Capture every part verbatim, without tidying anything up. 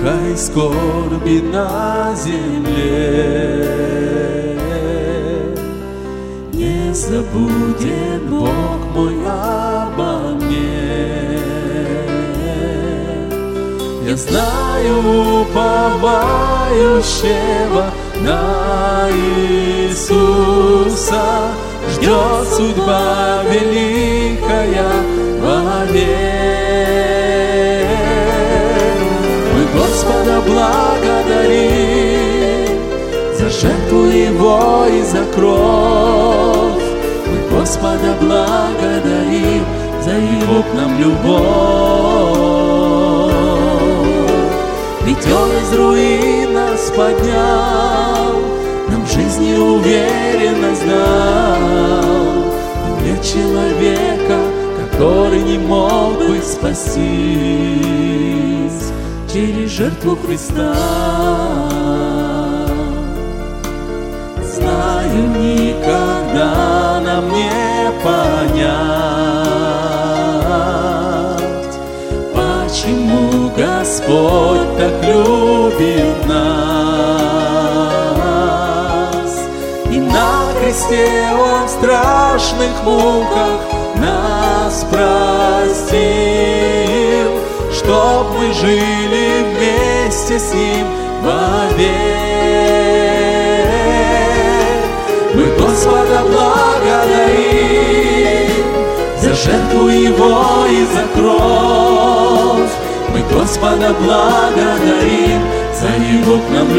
тихой скорби на земле. Не забудет Бог мой обо мне. Я знаю уповающего на Иисуса, ждет судьба великая вовек. Мы Господа благодарим за жертву Его и за кровь. Мы Господа благодарим за Его к нам любовь. Ведь Он из руин нас поднял, нам жизни уверенность дал. И нет человека, который не мог бы спастись через жертву Христа. Знаю, никогда нам не понять, почему Господь так любит нас. И на кресте Он в страшных муках нас простил, чтоб мы жили вместе с Ним вовек. Мы Господа благодарим за жертву Его и за кровь. Мы Господа благодарим за Его к нам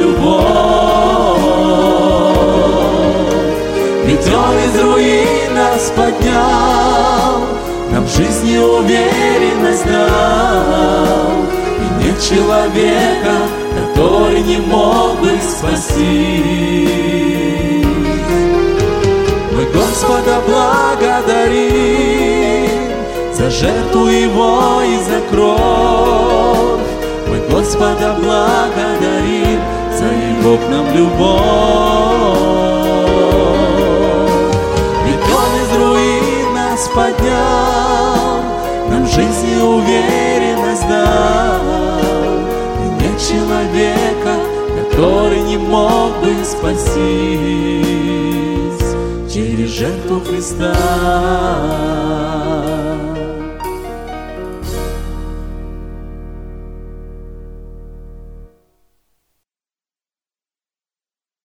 любовь. Ведь Он из руин нас поднял, нам в жизни уверенность дал. И нет человека, который не мог бы спастись. Мы Господа благодарим за жертву Его и за кровь. Мы Господа благодарим за Его к нам любовь. Ведь Он из руин нас поднял, нам в жизни уверенность дал. И нет человека, который не мог бы спастись через жертву Христа.